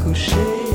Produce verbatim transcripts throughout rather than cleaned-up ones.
coucher.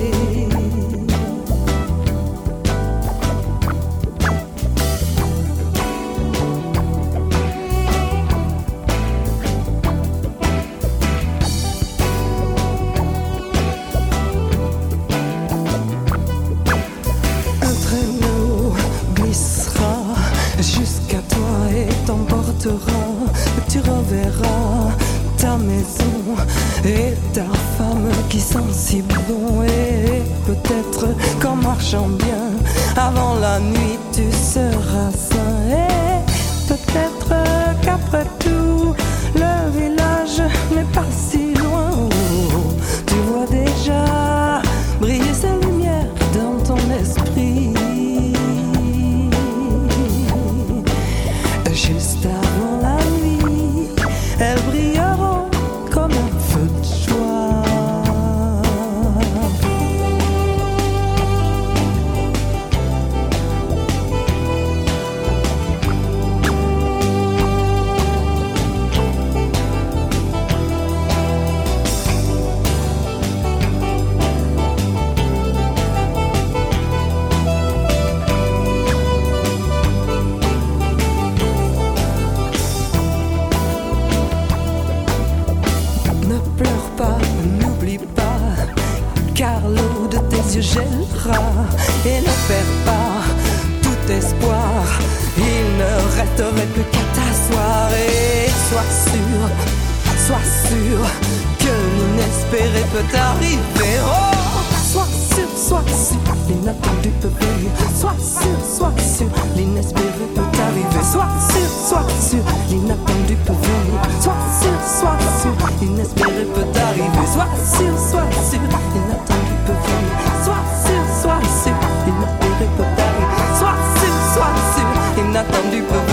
Un traîneau glissera jusqu'à toi et t'emportera. Tu reverras ta maison et ta femme qui sent si bon. Et peut-être qu'en marchant bien avant la nuit tu seras sain. Et peut-être qu'après tout le village n'est pas si loin. Oh, tu vois déjà briller ses lumières dans ton esprit. Juste avant la nuit, elles brilleront comme un feu de joie. Ne pleure pas, n'oublie pas, car l'eau de tes yeux gèlera. Et ne perds pas tout espoir, il ne resterait plus qu'à t'asseoir. Et sois sûr, sois sûr que l'inespéré peut arriver. Oh, sois sûr, sois sûr, l'inattendu peut venir. Sois sûr, sois sûr, l'inespéré peut arriver. Sois sûr, sois sûr, l'inattendu peut venir. Sois sûr, sois sûr, l'inespéré peut arriver. Sois sûr, sois sûr, l'inattendu peut venir. Sois sûr, sois sûr, l'inespéré peut arriver. Sois sûr, sois sûr, l'inattendu peut venir.